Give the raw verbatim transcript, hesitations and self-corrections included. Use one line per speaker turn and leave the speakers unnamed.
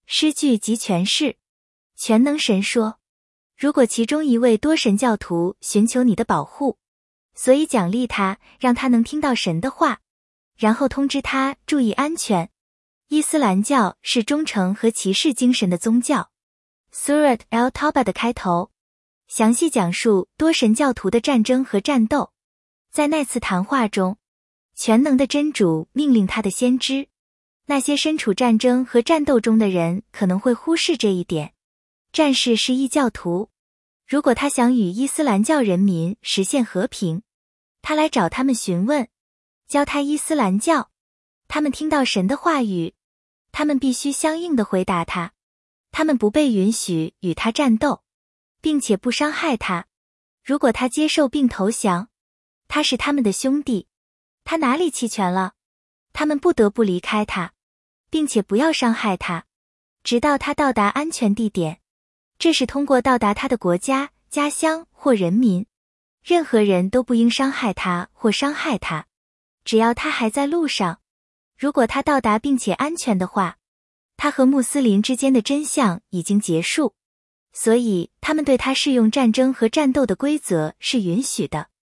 诗句及诠释。全能神说，如果其中一位多神教徒寻求你的保护，所以奖励他，让他能听到神的话，然后通知他注意安全。伊斯兰教是忠诚和骑士精神的宗教。Surat al-Tawbah 的开头详细讲述多神教徒的战争和战斗。在那次谈话中，全能的真主命令他的先知，那些身处战争和战斗中的人可能会忽视这一点。战士是异教徒，如果他想与伊斯兰教人民实现和平，他来找他们询问，教他伊斯兰教。他们听到神的话语，他们必须相应的回答他。他们不被允许与他战斗，并且不伤害他。如果他接受并投降，他是他们的兄弟。他哪里弃权了？他们不得不离开他，并且不要伤害他，直到他到达安全地点。这是通过到达他的国家、家乡或人民。任何人都不应伤害他或伤害他，只要他还在路上。如果他到达并且安全的话，他和穆斯林之间的真相已经结束，所以他们对他适用战争和战斗的规则是允许的。